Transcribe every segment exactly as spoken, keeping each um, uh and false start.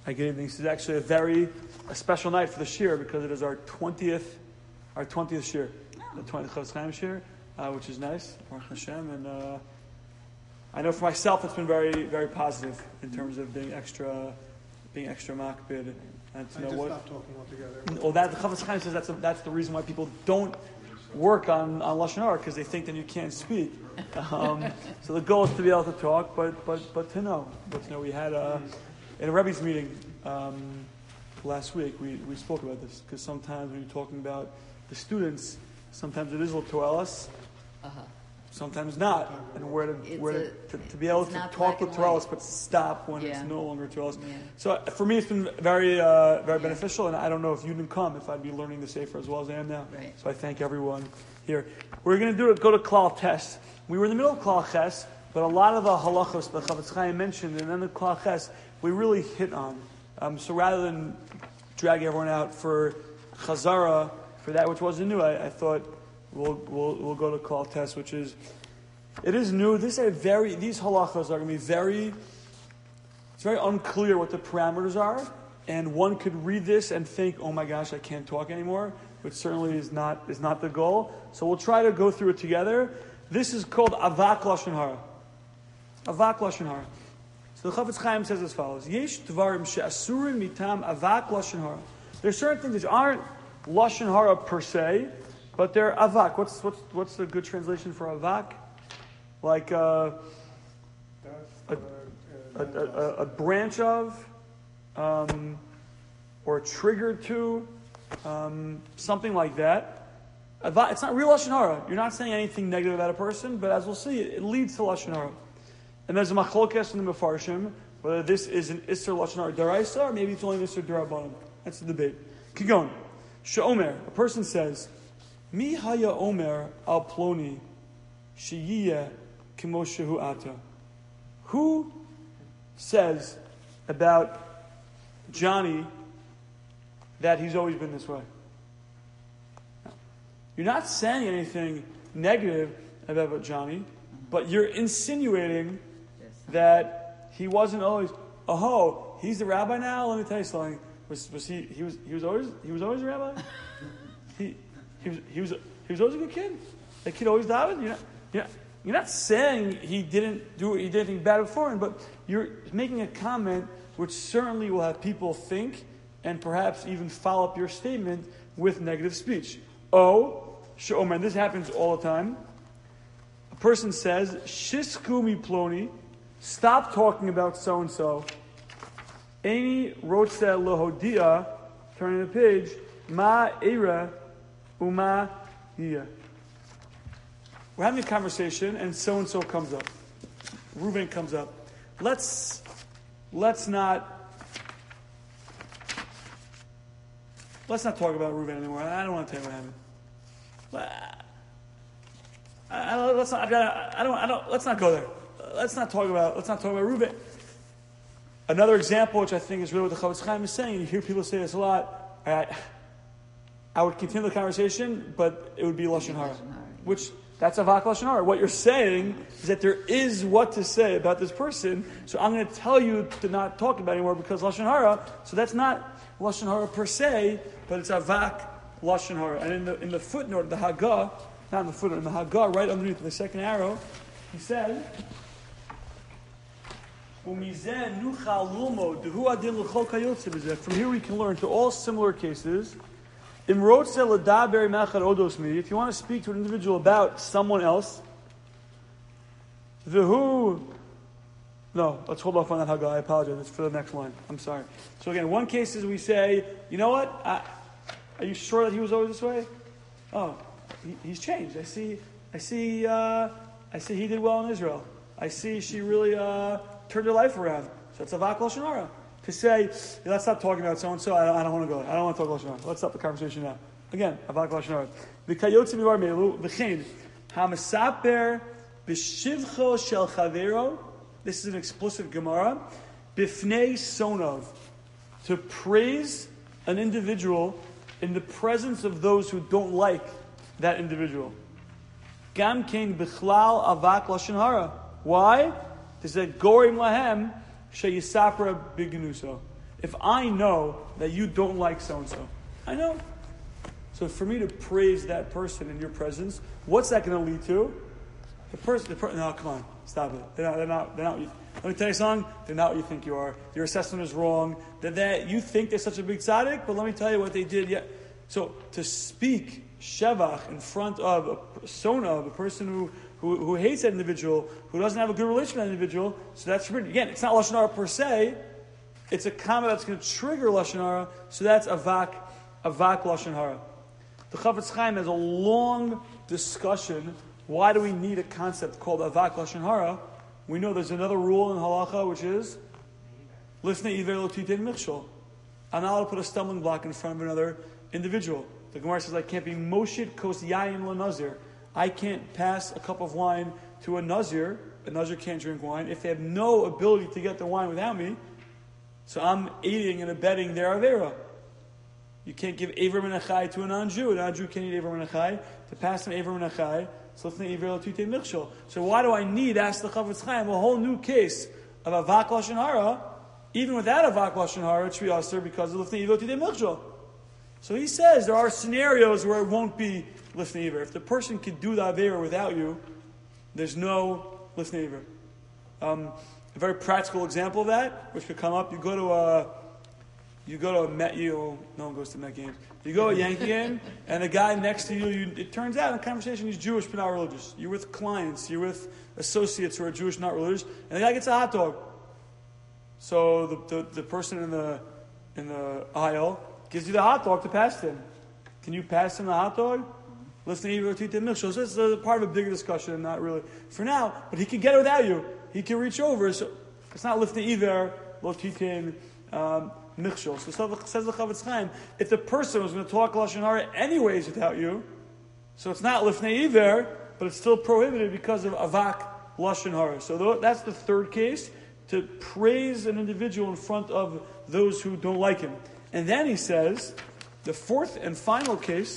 Hi, good evening. This is actually a very a special night for the shir because it is our twentieth, our twentieth shir, the twentieth Chofetz Chaim shir, uh, which is nice, Baruch Hashem. And uh, I know for myself, it's been very, very positive in terms of being extra, being extra makbid and to I know just what. stopped talking altogether. Well, that the Chofetz Chaim says that's a, that's the reason why people don't work on on lashon hara because they think that you can't speak. Um, so the goal is to be able to talk, but but but to know. But you know, we had a. In a Rebbe's meeting um, last week, we, we spoke about this because sometimes when you're talking about the students, sometimes it is a little toelis, uh-huh. sometimes not, and where to where a, to, to, to be able to talk with toelis, but stop when yeah. it's no longer toelis. Yeah. So uh, for me, it's been very uh, very yeah. beneficial, and I don't know if you didn't come, if I'd be learning the Sefer as well as I am now. Right. So I thank everyone here. We're going to do it. Go to Klal Tes. We were in the middle of Klal Ches, but a lot of the halachos that Chofetz Chaim mentioned, and then the Klal Ches, we really hit on. Um, so rather than drag everyone out for Chazara, for that which wasn't new, I, I thought we'll, we'll we'll go to Klal Tes, which is, it is new. This are very, these halachos are going to be very, it's very unclear what the parameters are, and one could read this and think, oh my gosh, I can't talk anymore, which certainly is not is not the goal. So we'll try to go through it together. This is called Avak Lashon Hara. Avak Lashon Hara. So the Chofetz Chaim says as follows: Yesh dvarim she'asurim mitam avak lashon hara. There's certain things that aren't lashon hara per se, but they're avak. What's what's what's the good translation for avak? Like uh, a, a, a, a branch of, um, or a trigger to, um, something like that. Avak, it's not real lashon hara. You're not saying anything negative about a person, but as we'll see, it, it leads to lashon hara. And there's a machlokes in the Mefarshim, whether this is an Isser Lashon Hara Daraisa, or maybe it's only an Isser Darabanan. That's the debate. Keep going. She'omer, a person says, Mi haya omer al ploni, sheyiyeh kemo shehu ata. Who says about Johnny that he's always been this way? You're not saying anything negative about Johnny, but you're insinuating that he wasn't always. Oh, he's the rabbi now. Let me tell you something. Was was he? He was. He was always. He was always a rabbi. he he was. He was. He was always a good kid. That kid always davened. You're not. You're not, you're not saying he didn't do. He did anything bad before, but you're making a comment which certainly will have people think and perhaps even follow up your statement with negative speech. Oh, Shomer. This happens all the time. A person says, Shisku mi ploni, stop talking about so-and-so. Eini rotze lohodia, turning the page, ma eira uma hiya. We're having a conversation and so-and-so comes up. Reuven comes up. Let's, let's not, let's not talk about Reuven anymore. I don't want to tell you what happened. I don't, let's not. I don't. I don't. I don't. Let's not go there. Let's not talk about. Let's not talk about Reuven. Another example, which I think is really what the Chofetz Chaim is saying. You hear people say this a lot. I, I would continue the conversation, but it would be lashon hara, which that's avak lashon hara. What you're saying is that there is what to say about this person. So I'm going to tell you to not talk about it anymore because lashon hara. So that's not lashon hara per se, but it's avak lashon hara. And in the in the footnote, the Haggah. Not in the footer, in the Haggah, right underneath the second arrow, he said, From here we can learn to all similar cases. If you want to speak to an individual about someone else, no, let's hold off on that Haggah. I apologize. It's for the next line. I'm sorry. So again, one case is we say, you know what? I, are you sure that he was always this way? Oh. He, he's changed. I see. I see. Uh, I see. He did well in Israel. I see. She really uh, turned her life around. So it's avak lashon hara to say, yeah, let's stop talking about so and so. I don't, I don't want to go. I don't want to talk lashon hara. Let's stop the conversation now. Again, avak lashon hara. V'kayotze mivar melu v'chein hamasaper b'shivcho shel chavero. This is an explicit Gemara. Bifnei sonov, to praise an individual in the presence of those who don't like that individual. Gam kein bichlal avak lashon hara. Why? They said gorim lahem sheyisapra bignuso. If I know that you don't like so-and-so, I know. So for me to praise that person in your presence, what's that going to lead to? The person, the per- no, come on, stop it. They're not, they're not, they're not, let me tell you something, they're not what you think you are. Your assessment is wrong. That, that you think they're such a big tzaddik, but let me tell you what they did. Yeah. So to speak shevach in front of a persona, of a person who, who, who hates that individual, who doesn't have a good relation with that individual, so that's forbidden. Again, it's not Lashon Hara per se, it's a comment that's going to trigger Lashon Hara, so that's avak, avak Lashon Hara. The Chafetz Chaim has a long discussion. Why do we need a concept called avak Lashon Hara? We know there's another rule in halacha, which is lifnei iver lo titein michshol. I'm not allowed to put a stumbling block in front of another individual. The Gemara says I can't be moshit kos yayin lo nazir. I can't pass a cup of wine to a nazir. A nazir can't drink wine if they have no ability to get the wine without me. So I'm aiding and abetting their avera. You can't give Aver Menachai to a non-Jew. A non-Jew can't eat Aver Menachai. To pass him Aver Menachai, so So why do I need, ask the Chafetz Chaim, a whole new case of Avak Lashon Hara? Even without Avak Lashon Hara, it should be Aser because of Lifnei Iver Tutei Milchshol. So he says there are scenarios where it won't be Lifnei Iver. If the person could do the Avera without you, there's no Lifnei Iver. Um, a very practical example of that, which could come up, you go to a You go to a Met, you, no one goes to Met games. You go to a Yankee game, and the guy next to you, you, it turns out in conversation he's Jewish but not religious. You're with clients, you're with associates who are Jewish, not religious, and the guy gets a hot dog. So the, the, the person in the in the aisle gives you the hot dog to pass him. Can you pass him the hot dog? Listen to Iver Tita Milch. So this is part of a bigger discussion, not really for now, but he can get it without you. He can reach over. So it's not lifting Iver, Lo Titin, um Michshol. So says the Chafetz Chaim, if the person was going to talk Lashon Hara anyways without you, so it's not Lifnei Iver, but it's still prohibited because of Avak Lashon Hara. So that's the third case, to praise an individual in front of those who don't like him. And then he says, the fourth and final case,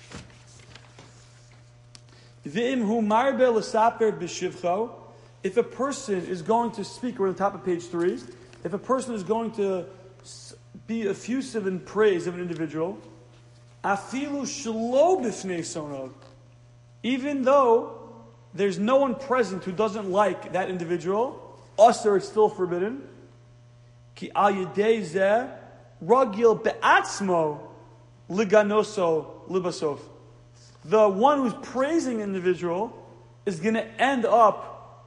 V'im hu marbe l'saper b'shivcho, if a person is going to speak, we're on the top of page three, if a person is going to be effusive in praise of an individual, afilu shelo b'fnei sonov, even though there's no one present who doesn't like that individual, usher is still forbidden. Ki al yedei zeh ragil be'atzmo liganoso libasof. The one who's praising the individual is going to end up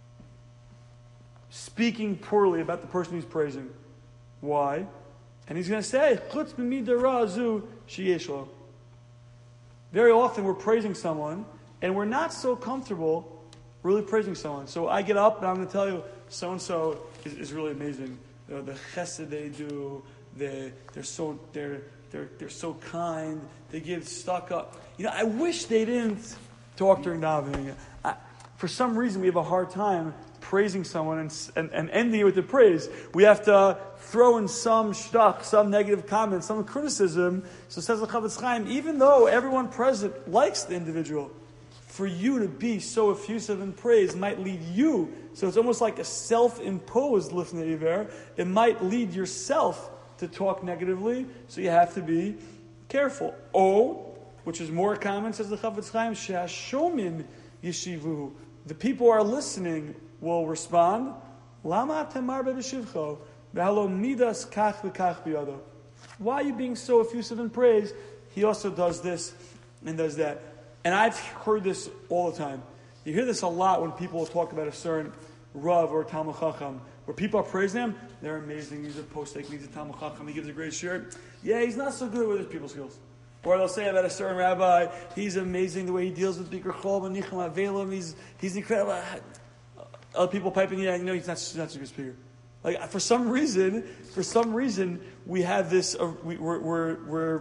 speaking poorly about the person he's praising. Why? And he's going to say, "Chutz b'midah ra'azu sheyesh lo." Very often we're praising someone, and we're not so comfortable really praising someone. So I get up and I'm going to tell you, so and so is, is really amazing. Uh, the chesed they do, they they're so they're they're they're so kind. They give stuck up. You know, I wish they didn't talk during davening. I, for some reason, we have a hard time praising someone and, and, and ending it with the praise. We have to throw in some shtuck, some negative comment, some criticism. So says the Chafetz Chaim, even though everyone present likes the individual, for you to be so effusive in praise might lead you, so it's almost like a self-imposed lifnei iver, it might lead yourself to talk negatively, so you have to be careful. O, which is more common, says the Chafetz Chaim, she'ashomin yeshivu, the people who are listening will respond, Lama temar b'shivcho, v'halo midas kach v'kach b'yado. Why are you being so effusive in praise? He also does this and does that. And I've heard this all the time. You hear this a lot when people talk about a certain Rav or Talmud Chacham, where people are praising him. They're amazing. He's a postek, he's a Talmud Chacham, he gives a great shirt. Yeah, he's not so good with his people skills. Or they'll say about a certain rabbi, he's amazing the way he deals with Bikur Chol and Nicham Avelim. He's he's incredible. Other people piping, yeah, you know, he's not, he's not such a good speaker. Like for some reason, for some reason, we have this. Uh, we, we're, we're, we're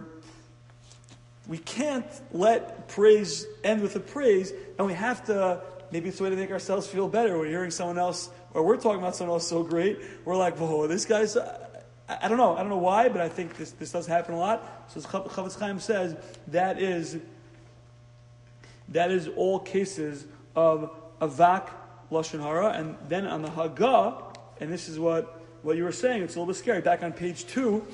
we can't let praise end with a praise, and we have to. Maybe it's a way to make ourselves feel better. We're hearing someone else, or we're talking about someone else so great. We're like, whoa, this guy's. Uh, I, I don't know. I don't know why, but I think this this does happen a lot. So as Chafetz Chaim says, that is that is all cases of avak Lashon Hara, and then on the Haggah, and this is what what you were saying. It's a little bit scary. Back on page two,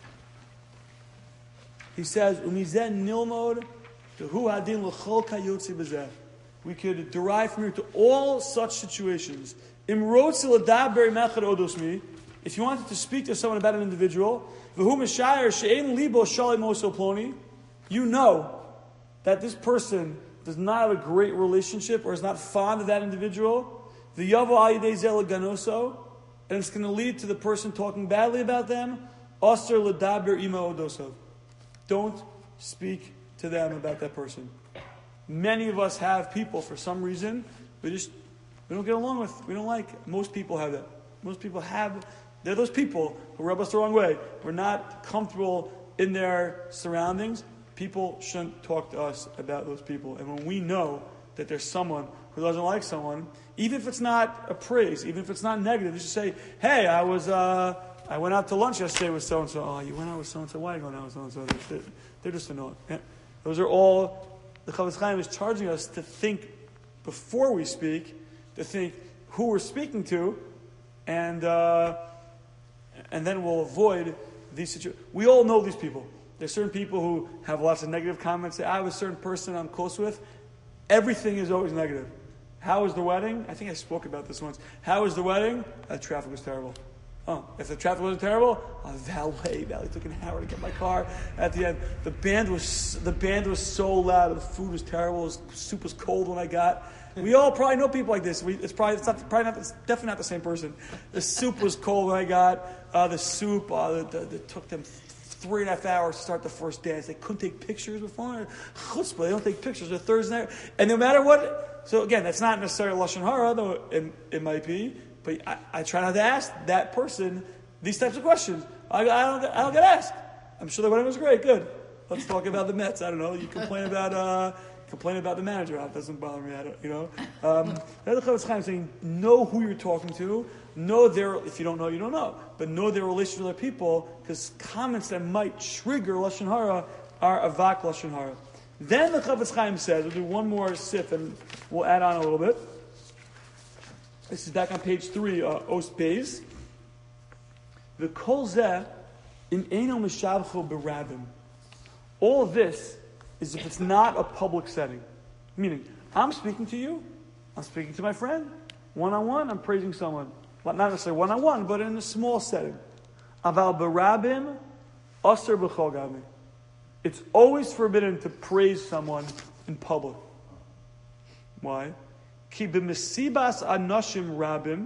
he says, "Umizen nilmod tehu hadin l'chol kayotzi b'zeh." We could derive from here to all such situations. Imrotzi l'daber mechad odosmi. If you wanted to speak to someone about an individual, v'hu mishayer she'ein libo shalei moso ploni, you know that this person does not have a great relationship or is not fond of that individual. V'yavo al yidei zeh l'ganoso, and it's going to lead to the person talking badly about them. Aser l'daber ima odosov. Don't speak to them about that person. Many of us have people, for some reason, we just we don't get along with, we don't like. Most people have that. Most people have, they're those people who rub us the wrong way. We're not comfortable in their surroundings. People shouldn't talk to us about those people. And when we know that there's someone who doesn't like someone, even if it's not a praise, even if it's not negative, just say, hey, I was, uh, I went out to lunch yesterday with so-and-so. Oh, you went out with so-and-so? Why are you going out with so-and-so? They're, they're just annoying. Yeah. Those are all, the Chofetz Chaim is charging us to think before we speak, to think who we're speaking to, and uh, and then we'll avoid these situations. We all know these people. There's certain people who have lots of negative comments. Say, I have a certain person I'm close with. Everything is always negative. How was the wedding? I think I spoke about this once. How was the wedding? Uh, traffic was terrible. Oh, if the traffic wasn't terrible, uh, valet, valet took an hour to get my car. At the end, the band was the band was so loud. The food was terrible. The soup was cold when I got. We all probably know people like this. We, it's probably it's not probably not it's definitely not the same person. The soup was cold when I got uh, the soup. Uh, the, the, the, it took them three and a half hours to start the first dance. They couldn't take pictures before. Chutzpah, they don't take pictures. They're Thursday night, and no matter what. So again, that's not necessarily lashon hara, though it, it might be. But I, I try not to ask that person these types of questions. I, I don't. I don't get asked. I'm sure the wedding was great. Good. Let's talk about the Mets. I don't know. You complain about uh, complain about the manager. It doesn't bother me. I don't. You know. Um, the Chofetz Chaim saying, know who you're talking to. Know their. If you don't know, you don't know. But know their relationship with other people, because comments that might trigger lashon hara are avak lashon hara. Then the Chofetz Chaim says, we'll do one more sip and we'll add on a little bit. This is back on page three, uh, Os Beis. The kol zeh in eino mishavcho berabim. All of this is if it's not a public setting. Meaning, I'm speaking to you, I'm speaking to my friend, one-on-one, I'm praising someone. Not necessarily one-on-one, but in a small setting. Aval berabim, aser b'chol gavmi. It's always forbidden to praise someone in public. Why? Ki b'mesibas anoshim rabim,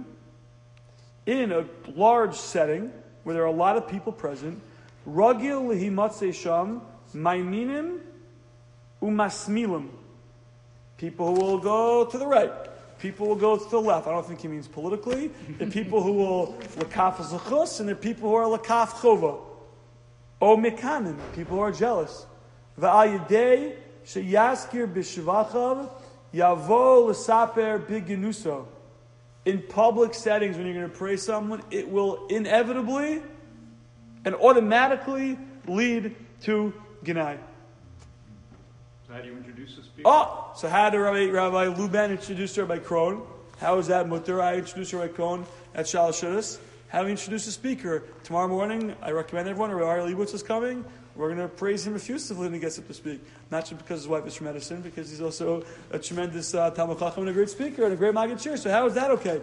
in a large setting where there are a lot of people present, ragil lehimatzei sham maiminim umasmilim. People who will go to the right, people will go to the left. I don't think he means politically. There are people who will lakaf zechus, and there are people who are lakaf chova. O mekanim, people who are jealous. Va'ayidei sheyaskir b'shvachav Yavo l'saper bigenuso. In public settings, when you're going to praise someone, it will inevitably and automatically lead to Ginai. So how do you introduce a speaker? Oh, so how did Rabbi, Rabbi Luban introduce Rabbi Krohn? How is that mutter? I introduced Rabbi Krohn at Shalosh Shudas. How do we introduce a speaker? Tomorrow morning, I recommend everyone, Rabbi Leibowitz is coming. We're going to praise him effusively when he gets up to speak. Not just because his wife is from medicine, because he's also a tremendous uh, Talmud Chacham and a great speaker and a great Maggid Shir. So how is that okay?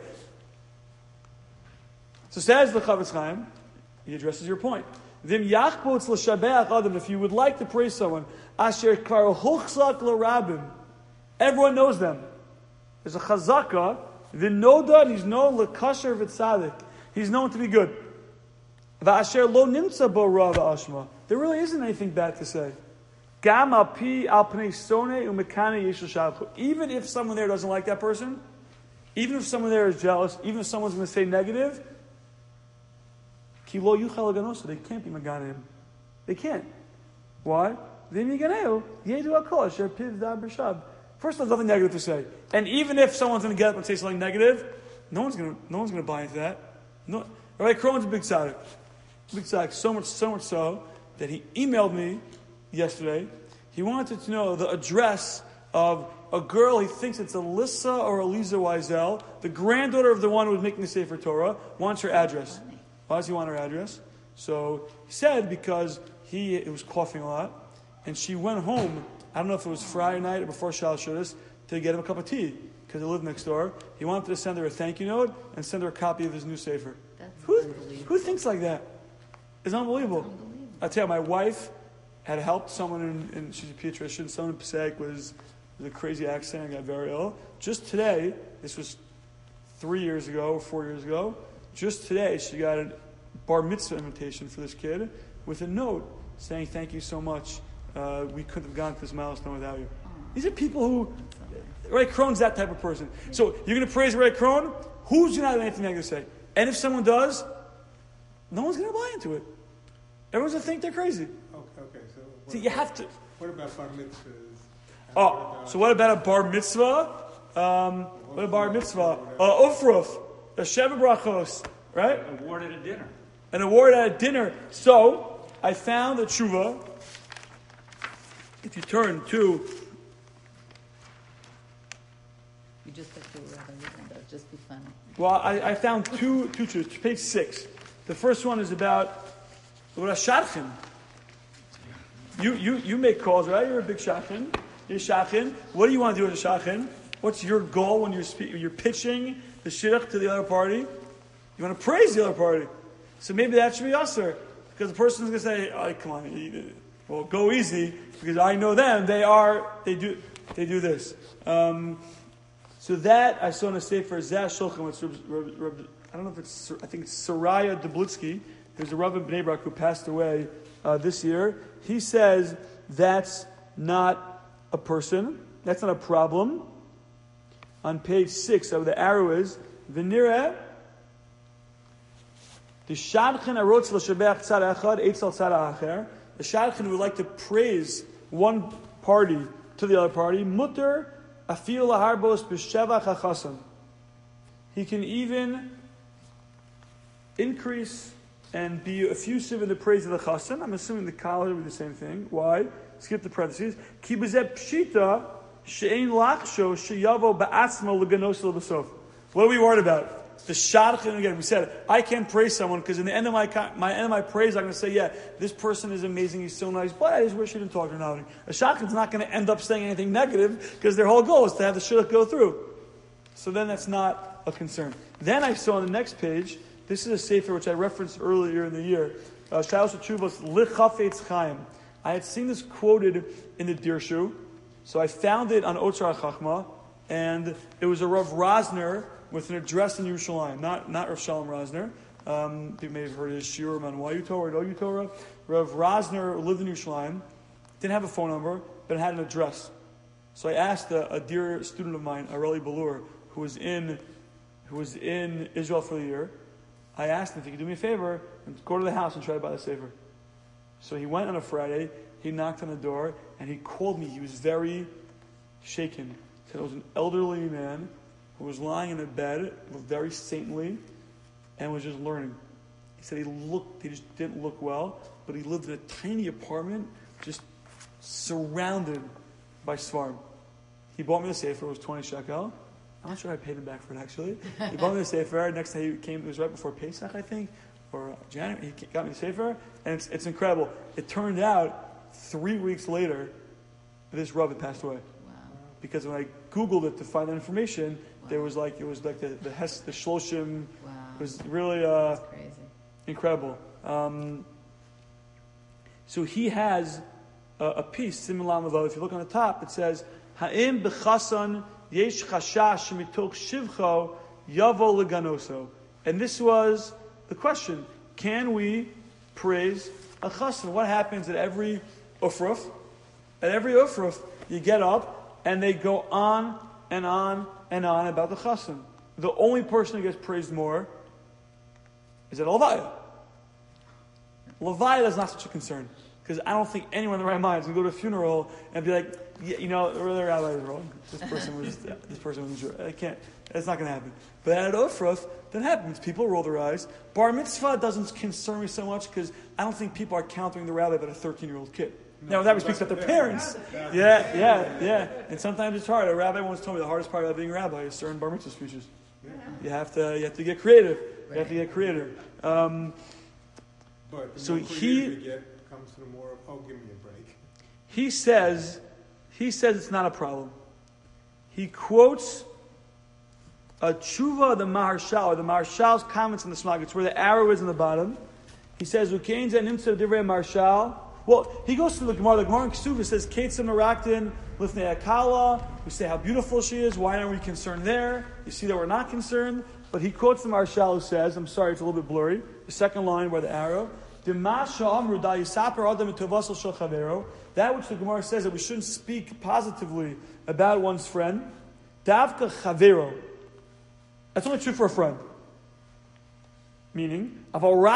So says the Chofetz Chaim, he addresses your point. Vim yachbotz l'shabeach adam, if you would like to praise someone, asher kvar huchzak l'rabim, everyone knows them. There's a chazaka, v'noda, and he's known l'kasher v'tzadik. He's known to be good. V'asher lo nimtza bo ra v'ashma. There really isn't anything bad to say. Gam al pi al pnei sone umekane yeshul shavchu. Even if someone there doesn't like that person, even if someone there is jealous, even if someone's going to say negative, ki lo yuchal aganosa, they can't be maganim. They can't. Why? V'im yiganeu yedu akol asher piv da b'shab. First, there's nothing negative to say, and even if someone's going to get up and say something negative, no one's going to no one's going to buy into that. No, Rabbi Krohn's a big tzaddik. Big tzaddik. So much, so much so that he emailed me yesterday. He wanted to know the address of a girl, he thinks it's Alyssa or Eliza Wiesel, the granddaughter of the one who was making the Sefer Torah, wants her address. Why does he want her address? So he said because he, he was coughing a lot, and she went home, I don't know if it was Friday night or before Shal Shudas, to get him a cup of tea, because they lived next door. He wanted to send her a thank you note and send her a copy of his new sefer. That's Who, unbelievable. who thinks like that? It's unbelievable. That's unbelievable. I tell you, my wife had helped someone, in, in she's a pediatrician, someone in Passaic was with a crazy accident and got very ill. Just today, this was three years ago or four years ago, just today she got a bar mitzvah invitation for this kid with a note saying, thank you so much. Uh, we couldn't have gone to this milestone without you. These are people who, Ray Krohn's that type of person. So you're going to praise Ray Krohn? Who's going to have anything negative to say? And if someone does, no one's going to buy into it. Everyone's going to think they're crazy. Okay, okay. So what, So you have to. what about bar mitzvahs? Oh, so what about a bar mitzvah? Um, what a bar mitzvah? Uh, Ufruf, a Sheva Brachos, right? Awarded a dinner. An award at a dinner. So I found a tshuva. If you turn to, You just have to rather read that. Just be funny. well, I, I found two two tshuvas. Page six. The first one is about what a shadchan. You you you make calls, right? You're a big shadchan. You're a shadchan. What do you want to do as a shadchan? What's your goal when you're spe- you're pitching the shidduch to the other party? You want to praise the other party. So maybe that should be usher, because the person's going to say, "Oh, come on, you- well, go easy," because I know them. They are they do they do this. Um, so that I saw in a sefer Zeh Shulchan. It's Reb, Reb, Reb, I don't know if it's I think it's Saraya Dublitsky. There's a Rav in Bnei Brak who passed away uh, this year. He says that's not a person. That's not a problem. On page six, of the arrow is V'nireh the shadchan arotz l'shabech tzad echad eitzel tzad ha'acher. The shadchan would like to praise one party to the other party. Mutter afil laharbos b'shevach hachasam. He can even increase and be effusive in the praise of the chassan. I'm assuming the college would be the same thing. Why? Skip the parentheses. Ki b'zeh pshita she'ein lachsho sheyavo ba'atzma l'ganos l'basov. What are we worried about? The shadchan, again, we said, I can't praise someone because in the end of my my end of my praise, I'm going to say, yeah, this person is amazing, he's so nice, but I just wish he didn't talk to her. A shadchan's not going to end up saying anything negative because their whole goal is to have the shidduch go through. So then that's not a concern. Then I saw on the next page, this is a sefer which I referenced earlier in the year, Shalos Tshuvos Lichafetz Chaim. I had seen this quoted in the Dirshu, so I found it on Otzar Chachma, and it was a Rav Rosner with an address in Yerushalayim, not not Rav Shalom Rosner. Um, you may have heard his shiur on Why Torah, No Torah. Rav Rosner lived in Yerushalayim, didn't have a phone number, but had an address. So I asked a, a dear student of mine, Areli Balur, who was in who was in Israel for the year. I asked him if he could do me a favor and go to the house and try to buy the sefer. So he went on a Friday. He knocked on the door and he called me. He was very shaken. He said it was an elderly man who was lying in a bed, looked very saintly, and was just learning. He said he looked, he just didn't look well, but he lived in a tiny apartment, just surrounded by svarim. He bought me the sefer. It was twenty shekel. I'm not sure I paid him back for it, actually. He bought me the sefer. Next day he came, it was right before Pesach, I think, or January. He got me the sefer, and it's, it's incredible. It turned out, three weeks later, this Rav had passed away. Wow. Because when I Googled it to find that information, wow. there was like, it was like the, the Hes, the Shloshim. Wow. It was really uh, That's crazy. incredible. Um, so he has a, a piece, similar to if you look on the top, it says, Ha'im b'chasan yesh chashash mitoch shivcho yavo leganoso. And this was the question. Can we praise a chasan? What happens at every ufruf? At every ufruf, you get up and they go on and on and on about the chasan. The only person who gets praised more is at Levaya. Levaya is not such a concern. Because I don't think anyone in their right mind is going to go to a funeral and be like, yeah, you know, the rabbi is wrong. This person was, this person was Jew. I can't. It's not going to happen. But at Ofruf, that happens. People roll their eyes. Bar mitzvah doesn't concern me so much because I don't think people are countering the rabbi about a thirteen-year-old kid. No, now that speaks about their parents. Yeah, yeah, yeah. And sometimes it's hard. A rabbi once told me the hardest part about being a rabbi is certain bar mitzvah speeches. You have to, you have to get creative. You have to get creative. Um, But the So more he- creative you get, comes to the more, oh, give me a break. he says, he says it's not a problem. He quotes a tshuva of the Maharshal, or the Maharshal's comments in the Smag. It's where the arrow is in the bottom. He says, "Ukein zeh nimtza divrei Maharshal." Well, he goes to the Gemara. The Gemara in Kesuvah says, "Ketzim meraktin lifnei akala." We say how beautiful she is. Why aren't we concerned there? You see that we're not concerned. But he quotes the Maharshal who says, I'm sorry, it's a little bit blurry. The second line by the arrow. That which the Gemara says that we shouldn't speak positively about one's friend. Davka chavero. That's only true for a friend. Meaning,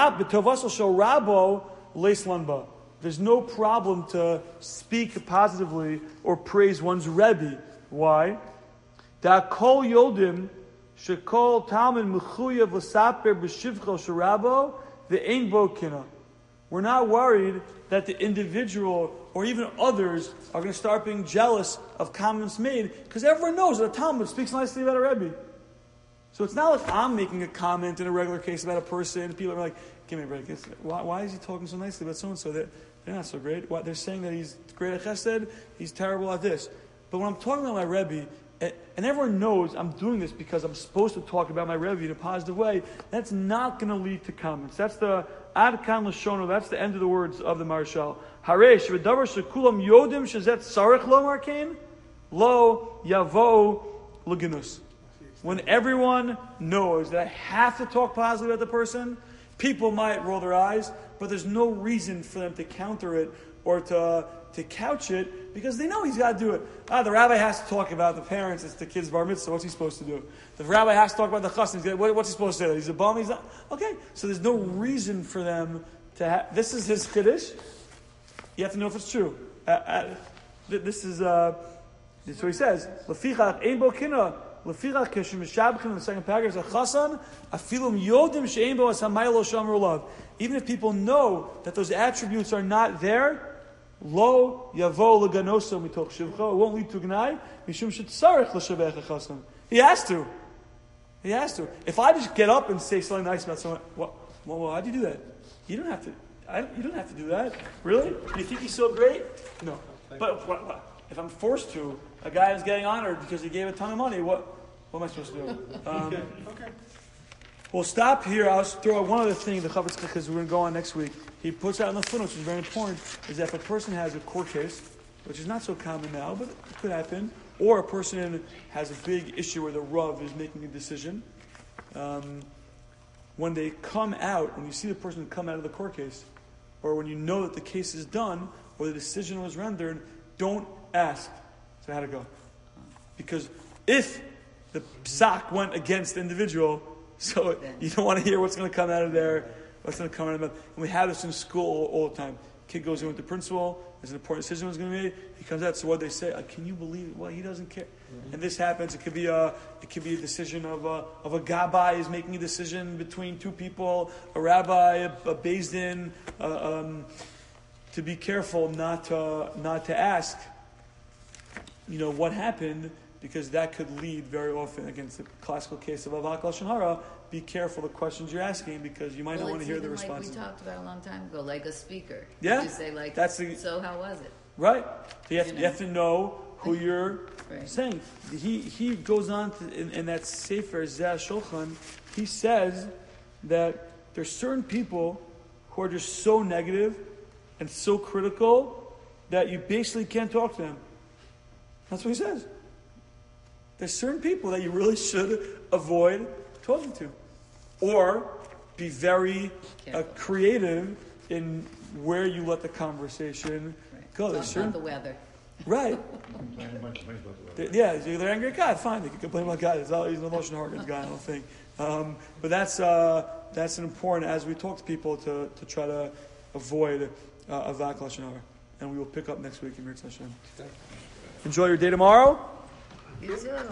there's no problem to speak positively or praise one's Rebbe. Why? Da kol yodim shekol talmid mechuyev l'saper b'shivcho sharabo ve'ein bo kina. We're not worried that the individual or even others are going to start being jealous of comments made because everyone knows that a Talmud speaks nicely about a Rebbe. So it's not like I'm making a comment in a regular case about a person and people are like, give me a break. It's, why, why is he talking so nicely about so-and-so? They're, they're not so great. Why, they're saying that he's great at chesed, he's terrible at this. But when I'm talking about my Rebbe, and, and everyone knows I'm doing this because I'm supposed to talk about my Rebbe in a positive way, that's not going to lead to comments. That's the Ad Kan Lashono, that's the end of the words of the Maharshal. Haresh, v'davar shekulam yodim shezet sarich lo markein, lo yavo luginus. When everyone knows that I have to talk positively about the person, people might roll their eyes, but there's no reason for them to counter it or to to couch it because they know he's got to do it. Ah, the rabbi has to talk about the parents. It's the kid's bar mitzvah. What's he supposed to do? The rabbi has to talk about the chassan. What, what's he supposed to say? He's a bum. He's not. Okay, so there's no reason for them to have. This is his kiddush. You have to know if it's true. Uh, uh, this is uh, this is what he says. Lefichach ein bo kina. Lefichach kishim mishabchim in the second paragraph is a chasan. Afilum yodim she'ein bo as hamaylo shamru lav. Even if people know that those attributes are not there. Lo yavo leganoso mitoch shivcho. It won't lead to gnai. Mishum shetzarich l'shavech chasan. He has to. He has to. If I just get up and say something nice about someone, well, well, well how do you do that? You don't have to. I, you don't have to do that. Really? Do you think he's so great? No. But what, what, if I'm forced to, a guy is getting honored because he gave a ton of money. What? What am I supposed to do? Um, Okay. We'll stop here. I'll just throw out one other thing. The Chavetz because we're going to go on next week. He puts out in the footnote, which is very important, is that if a person has a court case, which is not so common now, but it could happen, or a person has a big issue where the Rav is making a decision, um, when they come out, when you see the person come out of the court case, or when you know that the case is done, or the decision was rendered, don't ask, so how'd it go? Because if the psak went against the individual, so you don't want to hear what's going to come out of there, what's going to come out of them. And we have this in school all, all the time. Kid goes in with the principal, there's an important decision was going to be made, he comes out, so what they say, uh, can you believe it? Well, he doesn't care. Mm-hmm. And this happens, it could be a, it could be a decision of a, of a gabbai is making a decision between two people, a rabbi, a, a beis din, uh, um, to be careful not to, not to ask, you know, what happened, because that could lead very often against the classical case of Avak Lashon Hara. Be careful the questions you're asking because you might well, not want to hear the like responses. we talked about a long time ago, like a speaker. Yeah, You say like, that's the, so how was it? Right. So you have, You to, know. you have to know who you're Right. saying. He he goes on to, in, in that Sefer Zeh Shulchan, he says that there's certain people who are just so negative and so critical that you basically can't talk to them. That's what he says. There's certain people that you really should avoid talking to. Or be very uh, creative in where you let the conversation Right. go. Talk There's certain, about the weather. right. Complain a bunch of things about the weather. They're- yeah, they're angry at God. Fine, they can complain about God. He's not, he's no Lashon Hara guy, I don't think. Um, but that's uh, that's an important, as we talk to people, to, to try to avoid uh, Avak Lashon Hara. And we will pick up next week in Mirz Hashem. Enjoy your day tomorrow. You too.